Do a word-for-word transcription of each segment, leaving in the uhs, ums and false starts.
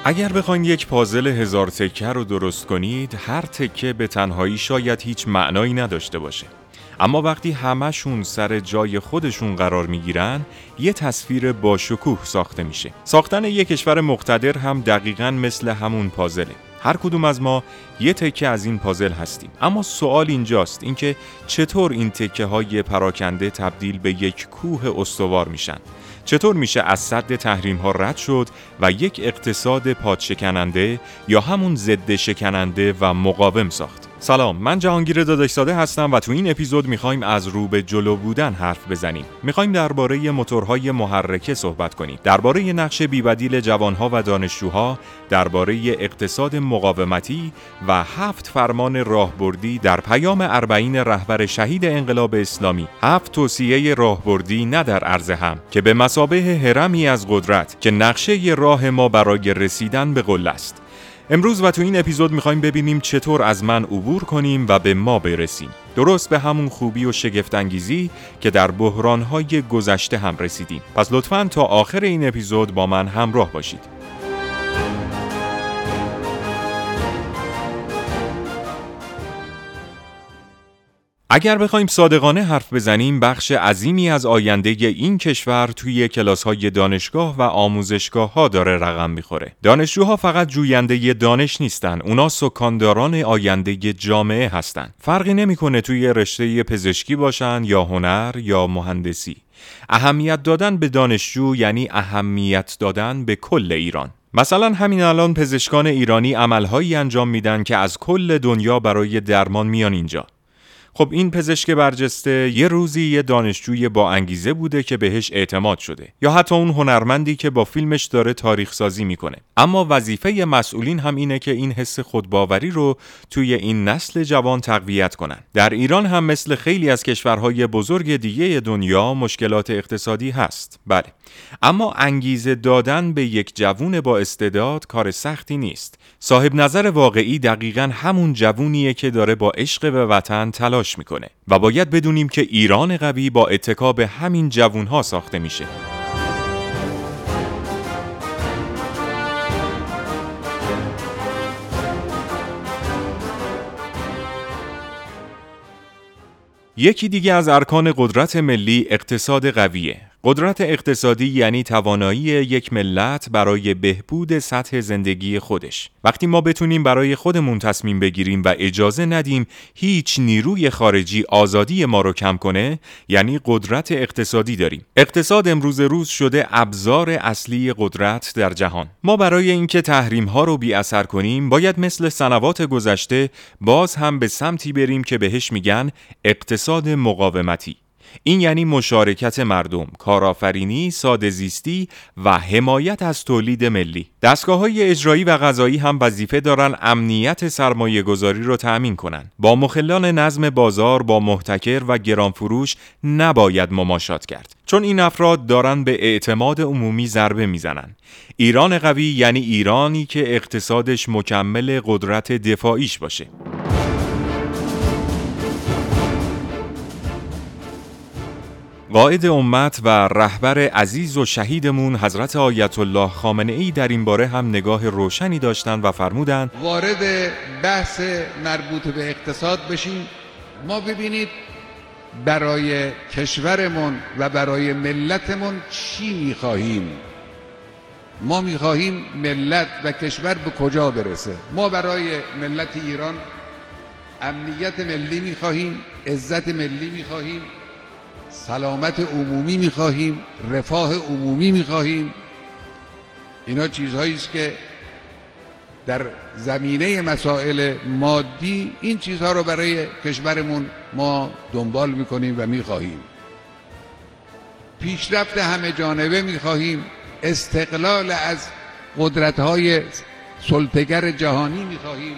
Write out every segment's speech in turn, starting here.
اگر بخواید یک پازل هزار تکه رو درست کنید، هر تکه به تنهایی شاید هیچ معنایی نداشته باشه. اما وقتی همه‌شون سر جای خودشون قرار میگیرن، یه تصویر با شکوه ساخته میشه. ساختن یک کشور مقتدر هم دقیقاً مثل همون پازله. هر کدوم از ما یه تکه از این پازل هستیم. اما سوال اینجاست، اینکه چطور این تکه های پراکنده تبدیل به یک کوه استوار میشن؟ چطور میشه از سد تحریم ها رد شد و یک اقتصاد پادشکننده یا همون ضد شکننده و مقاوم ساخت؟ سلام، من جهانگیر داداشزاده هستم و تو این اپیزود میخوایم از رو به جلو بودن حرف بزنیم. میخوایم درباره موتورهای محرکه صحبت کنیم، درباره نقش بی‌بدیل جوانها و دانشجوها، درباره اقتصاد مقاومتی و هفت فرمان راهبردی در پیام اربعین رهبر شهید انقلاب اسلامی. هفت توصیه راهبردی نه در عرض هم، که به مثابه هرمی از قدرت که نقشه راه ما برای رسیدن به قله است. امروز و تو این اپیزود میخوایم ببینیم چطور از من عبور کنیم و به ما برسیم، درست به همون خوبی و شگفت انگیزی که در بحرانهای گذشته هم رسیدیم. پس لطفاً تا آخر این اپیزود با من همراه باشید. اگر بخوایم صادقانه حرف بزنیم، بخش عظیمی از آینده این کشور توی کلاس‌های دانشگاه و آموزشگاه‌ها داره رقم می‌خوره. دانشجوها فقط جوینده دانش نیستن، اونا سکانداران آینده جامعه هستن. فرقی نمی‌کنه توی رشته پزشکی باشن یا هنر یا مهندسی. اهمیت دادن به دانشجو یعنی اهمیت دادن به کل ایران. مثلا همین الان پزشکان ایرانی عملهایی انجام میدن که از کل دنیا برای درمان میان اینجا. خب این پزشک برجسته یه روزی یه دانشجوی با انگیزه بوده که بهش اعتماد شده، یا حتی اون هنرمندی که با فیلمش داره تاریخ سازی میکنه. اما وظیفه مسئولین هم اینه که این حس خودباوری رو توی این نسل جوان تقویت کنن. در ایران هم مثل خیلی از کشورهای بزرگ دیگه دنیا مشکلات اقتصادی هست، بله، اما انگیزه دادن به یک جوون با استعداد کار سختی نیست. صاحب نظر واقعی دقیقاً همون جوونیه که داره با عشق به وطن تلاش میکنه و باید بدونیم که ایران قوی با اتکا به همین جوونها ساخته میشه. یکی دیگه از ارکان قدرت ملی اقتصاد قویه. قدرت اقتصادی یعنی توانایی یک ملت برای بهبود سطح زندگی خودش. وقتی ما بتونیم برای خودمون تصمیم بگیریم و اجازه ندیم هیچ نیروی خارجی آزادی ما رو کم کنه، یعنی قدرت اقتصادی داریم. اقتصاد امروز روز شده ابزار اصلی قدرت در جهان. ما برای اینکه تحریم ها رو بی اثر کنیم، باید مثل سنوات گذشته باز هم به سمتی بریم که بهش میگن اقتصاد مقاومتی. این یعنی مشارکت مردم، کارآفرینی، ساده‌زیستی و حمایت از تولید ملی. دستگاه‌های اجرایی و قضایی هم وظیفه دارن امنیت سرمایه‌گذاری رو تأمین کنن. با مخلان نظم بازار، با محتکر و گرانفروش نباید مماشات کرد، چون این افراد دارن به اعتماد عمومی ضربه میزنن. ایران قوی یعنی ایرانی که اقتصادش مکمل قدرت دفاعیش باشه. قائد امت و رهبر عزیز و شهیدمون حضرت آیت الله خامنه ای در این باره هم نگاه روشنی داشتن و فرمودند وارد بحث مربوط به اقتصاد بشیم. ما ببینید برای کشورمون و برای ملتمون چی می‌خواهیم. ما می‌خواهیم ملت و کشور به کجا برسه. ما برای ملت ایران امنیت ملی می‌خواهیم، عزت ملی می‌خواهیم، سلامت عمومی می‌خواهیم، رفاه عمومی می‌خواهیم. اینا چیزهایی است که در زمینه مسائل مادی این چیزها رو برای کشورمون ما دنبال می‌کنیم و می‌خواهیم. پیشرفت همه جانبه می‌خواهیم، استقلال از قدرت‌های سلطه‌گر جهانی می‌خواهیم،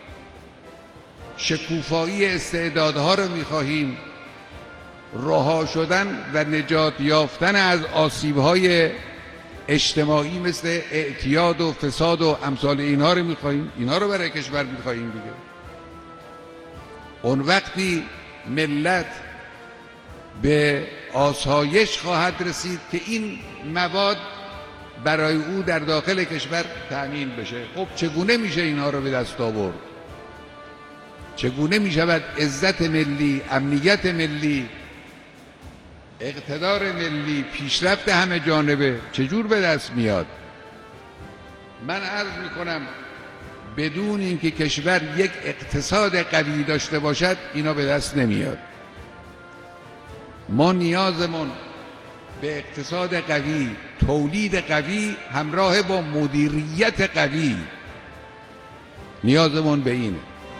شکوفایی استعدادها رو می‌خواهیم، رها شدن و نجات یافتن از آسیب‌های اجتماعی مثل اعتیاد و فساد و امثال اینها رو می‌خواهیم. اینها رو برای کشور می‌خواهیم دیگه. اون وقتی ملت به آسایش خواهد رسید که این مواد برای او در داخل کشور تأمین بشه. خب چگونه میشه اینها رو به دست آورد؟ چگونه میشود عزت ملی، امنیت ملی، اقتدار ملی، پیشرفت همه جانبه چجور به دست میاد؟ من عرض میکنم بدون اینکه کشور یک اقتصاد قوی داشته باشد اینا به دست نمیاد. ما نیازمون به اقتصاد قوی، تولید قوی همراه با مدیریت قوی، نیازمون به اینه.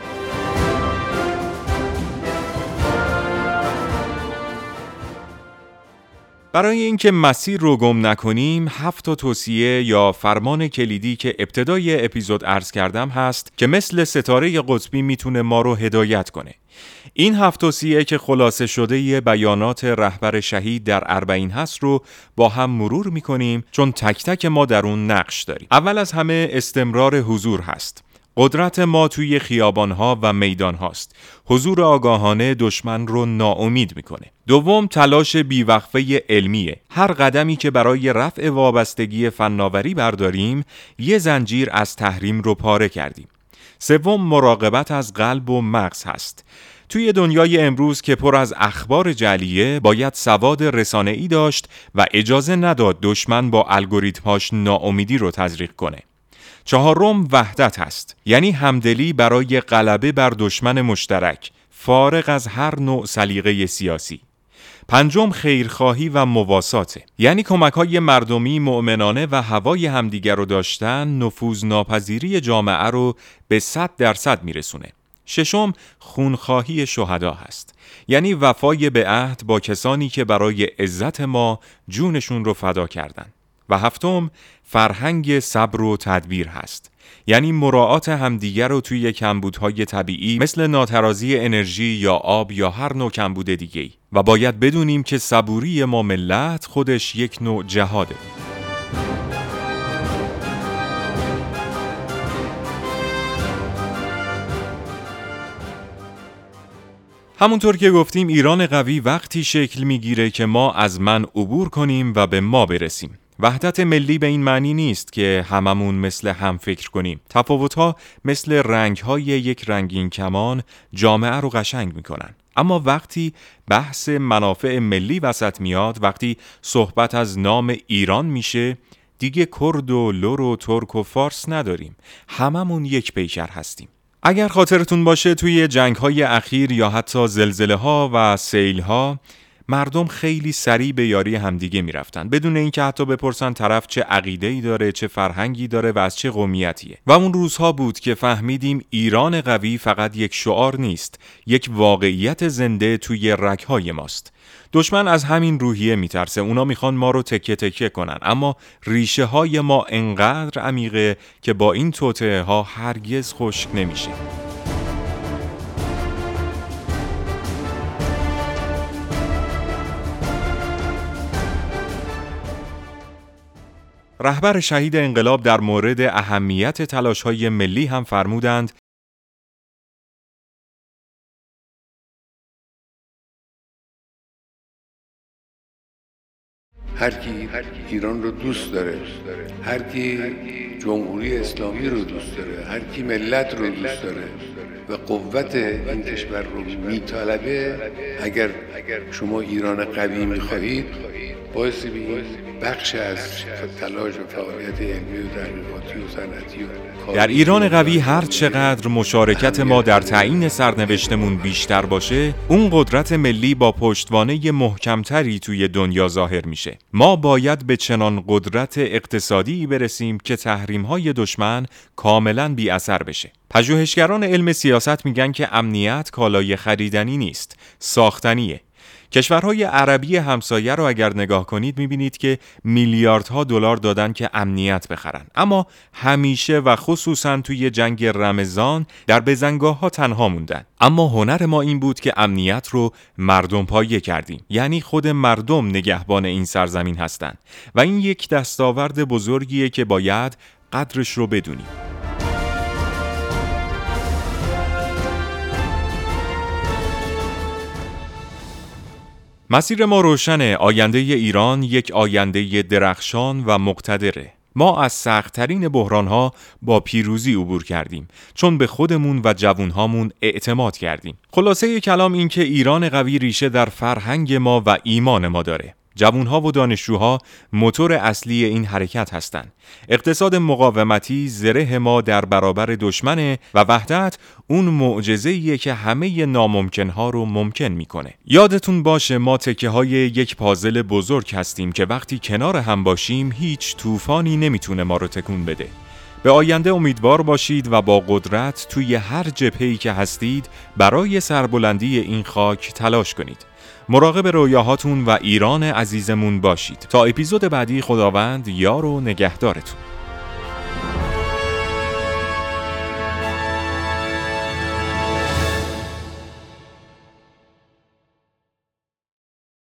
برای اینکه مسیر رو گم نکنیم، هفت تا توصیه یا فرمان کلیدی که ابتدای اپیزود عرض کردم هست که مثل ستاره قطبی میتونه ما رو هدایت کنه. این هفت توصیه که خلاصه شده ی بیانات رهبر شهید در اربعین هست رو با هم مرور میکنیم، چون تک تک ما در اون نقش داریم. اول از همه استمرار حضور هست. قدرت ما توی خیابانها و میدان هاست. حضور آگاهانه دشمن رو ناامید میکنه. دوم، تلاش بیوقفه علمیه. هر قدمی که برای رفع وابستگی فناوری برداریم، یه زنجیر از تحریم رو پاره کردیم. سوم، مراقبت از قلب و مغز هست. توی دنیای امروز که پر از اخبار جعلیه، باید سواد رسانه‌ای داشت و اجازه نداد دشمن با الگوریتم‌هاش ناامیدی رو تزریق کنه. چهارم، وحدت هست، یعنی همدلی برای غلبه بر دشمن مشترک، فارغ از هر نوع سلیقه سیاسی. پنجم، خیرخواهی و مواساته، یعنی کمک‌های مردمی مؤمنانه و هوای همدیگر رو داشتن نفوذناپذیری جامعه رو به صد درصد میرسونه. ششم، خونخواهی شهدا هست، یعنی وفای به عهد با کسانی که برای عزت ما جونشون رو فدا کردن. و هفتم، فرهنگ صبر و تدبیر هست، یعنی مراعات همدیگر رو توی کمبودهای طبیعی مثل ناترازی انرژی یا آب یا هر نوع کمبود دیگه‌ای. و باید بدونیم که صبوری ما ملت خودش یک نوع جهاده. همونطور که گفتیم، ایران قوی وقتی شکل میگیره که ما از من عبور کنیم و به ما برسیم. وحدت ملی به این معنی نیست که هممون مثل هم فکر کنیم. تفاوت‌ها مثل رنگ‌های یک رنگین کمان جامعه رو قشنگ میکنن. اما وقتی بحث منافع ملی وسط میاد، وقتی صحبت از نام ایران میشه، دیگه کرد و لر و ترک و فارس نداریم. هممون یک پیکر هستیم. اگر خاطرتون باشه توی جنگ‌های اخیر یا حتی زلزله‌ها و سیل‌ها، مردم خیلی سریع به یاری همدیگه میرفتن، بدون اینکه حتی بپرسن طرف چه عقیده‌ای داره، چه فرهنگی داره و از چه قومیتیه. و اون روزها بود که فهمیدیم ایران قوی فقط یک شعار نیست، یک واقعیت زنده توی رگ‌های ماست. دشمن از همین روحیه میترسه. اونا میخوان ما رو تکه تکه کنن، اما ریشه های ما انقدر عمیقه که با این توطئه ها هرگز خشک نمیشه. رهبر شهید انقلاب در مورد اهمیت تلاش‌های ملی هم فرمودند: هر کی ایران رو دوست داره، هر کی جمهوری اسلامی رو دوست داره، هر کی ملت رو دوست داره و قوت این کشور رو میطلبه، اگر شما ایران قوی میخواهید، باعث بید بخش از تلاش و فعالیت علمی و تحقیقاتی و صنعتی و در ایران قوی هر چقدر مشارکت ما در تعیین سرنوشتمون بیشتر باشه، اون قدرت ملی با پشتوانه محکمتری توی دنیا ظاهر میشه. ما باید به چنان قدرت اقتصادی برسیم که تحریم‌های دشمن کاملاً بی اثر بشه. پژوهشگران علم سیاست میگن که امنیت کالای خریدنی نیست، ساختنیه. کشورهای عربی همسایه رو اگر نگاه کنید میبینید که میلیاردها دلار دادن که امنیت بخرن، اما همیشه و خصوصا توی جنگ رمضان در بزنگاه ها تنها موندن. اما هنر ما این بود که امنیت رو مردم پایه کردیم، یعنی خود مردم نگهبان این سرزمین هستن و این یک دستاورد بزرگیه که باید قدرش رو بدونیم. مسیر ما روشنه. آینده ایران یک آینده درخشان و مقتدره. ما از سخت‌ترین بحران‌ها با پیروزی عبور کردیم، چون به خودمون و جوانهامون اعتماد کردیم. خلاصه کلام این که ایران قوی ریشه در فرهنگ ما و ایمان ما داره. جوانها و دانشجوها موتور اصلی این حرکت هستند. اقتصاد مقاومتی زره ما در برابر دشمنه و وحدت اون معجزه‌ایه که همه ناممکن‌ها رو ممکن میکنه. یادتون باشه ما تکه های یک پازل بزرگ هستیم که وقتی کنار هم باشیم هیچ طوفانی نمیتونه ما رو تکون بده. به آینده امیدوار باشید و با قدرت توی هر جبهه‌ای که هستید برای سربلندی این خاک تلاش کنید. مراقب رویاهاتون و ایران عزیزمون باشید. تا اپیزود بعدی خداوند یار و نگهدارتون.